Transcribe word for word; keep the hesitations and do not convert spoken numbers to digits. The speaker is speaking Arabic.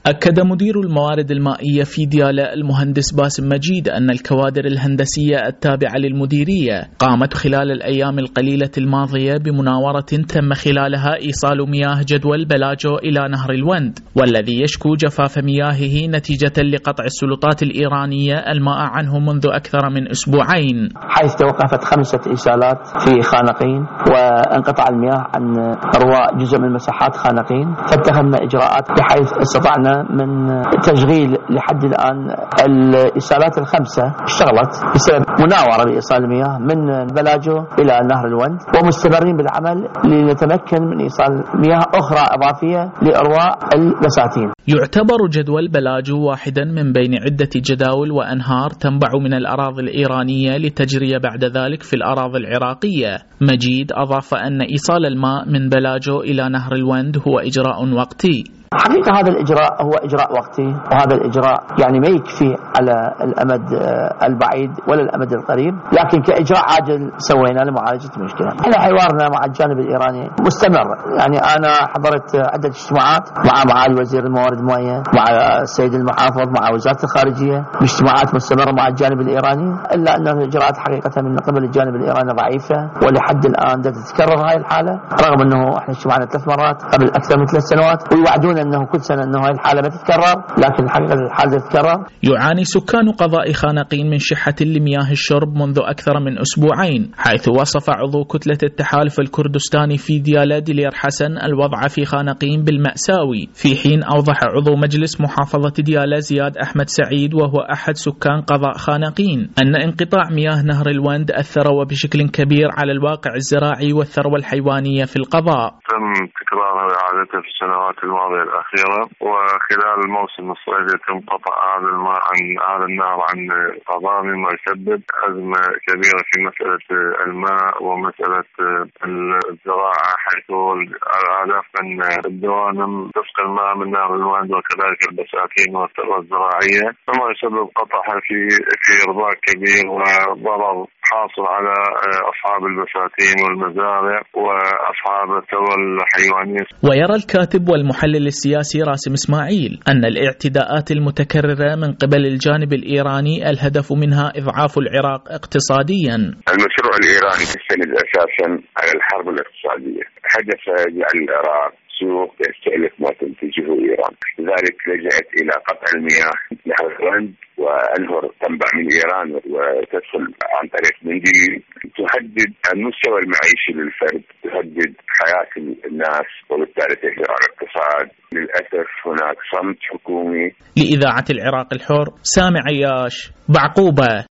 أكد مدير الموارد المائية في ديالى المهندس باسم مجيد أن الكوادر الهندسية التابعة للمديرية قامت خلال الأيام القليلة الماضية بمناورة تم خلالها إيصال مياه جدول بلاجو إلى نهر الوند، والذي يشكو جفاف مياهه نتيجة لقطع السلطات الإيرانية الماء عنه منذ أكثر من أسبوعين، حيث توقفت خمسة إيصالات في خانقين وانقطع المياه عن إرواء جزء من مساحات خانقين، فاتخذنا إجراءات بحيث استطعنا من تشغيل لحد الآن الإيصالات الخمسة اشتغلت بسبب مناورة لإيصال المياه من بلاجو إلى نهر الوند، ومستمرين بالعمل لنتمكن من إيصال مياه أخرى إضافية لإرواء البساتين. يعتبر جدول بلاجو واحدا من بين عدة جداول وأنهار تنبع من الأراضي الإيرانية لتجري بعد ذلك في الأراضي العراقية. مجيد أضاف أن إيصال الماء من بلاجو إلى نهر الوند هو إجراء وقتي. حقيقة هذا الإجراء هو إجراء وقتي، وهذا الإجراء يعني ما يكفي على الأمد البعيد ولا الأمد القريب، لكن كإجراء عاجل سوينا لمعالجة المشكلة. احنا حوارنا مع الجانب الإيراني مستمر، يعني أنا حضرت عدة اجتماعات مع معالي وزير الموارد المائية، مع السيد المحافظ، مع وزارة الخارجية، اجتماعات مستمرة مع الجانب الإيراني، إلا أن الإجراءات حقيقة من قبل الجانب الإيراني ضعيفة، ولحد الآن تتكرر هاي الحالة، رغم أنه احنا اجتمعنا ثلاث مرات قبل أكثر من ثلاث سنوات، ويوعدون أنه كل سنة أنه هاي الحالة ما تتكرر، لكن الحقيقة الحالة تتكرر. يعاني سكان قضاء خانقين من شحة لمياه الشرب منذ أكثر من أسبوعين، حيث وصف عضو كتلة التحالف الكردستاني في ديالى دلير حسن الوضع في خانقين بالمأساوي، في حين أوضح عضو مجلس محافظة ديالى زياد أحمد سعيد وهو أحد سكان قضاء خانقين أن انقطاع مياه نهر الوند أثر وبشكل كبير على الواقع الزراعي والثروة الحيوانية في القضاء. تم تكرارها عادة في السنوات الماضية الأخيرة، وخلال الموسم الصيفي تم قطع هذا الماء عن هذا النهر عن القضاء، مما يسبب أزمة كبيرة في مسألة الماء ومسألة الزراعة، حيث الهدف من الدوانم تسقي الماء من نهر الوند وكذلك البساتين والثروة الزراعية، مما يسبب قطعها في في إرباك كبير وضرر حاصل على أصحاب البساتين والمزارع وأصحاب الثروة الحيوانية. ويرى الكاتب والمحلل السياسي راسم إسماعيل أن الاعتداءات المتكررة من قبل الجانب الإيراني الهدف منها إضعاف العراق اقتصاديا. المشروع الإيراني يستند أساسا على الحرب الاقتصادية، هدف يجعل العراق سوق يستهلك ما تنتجه إيران، لذلك لجأت إلى قطع المياه نهر الوند وأنهر تنبع من إيران وتدخل عن طريق منديل، تهدد المستوى المعيشي للفرد، تهدد حياة الناس وبالتالي تهدد على الاقتصاد. للأسف هناك صمت حكومي. لإذاعة العراق الحر، سامع عياش، بعقوبة.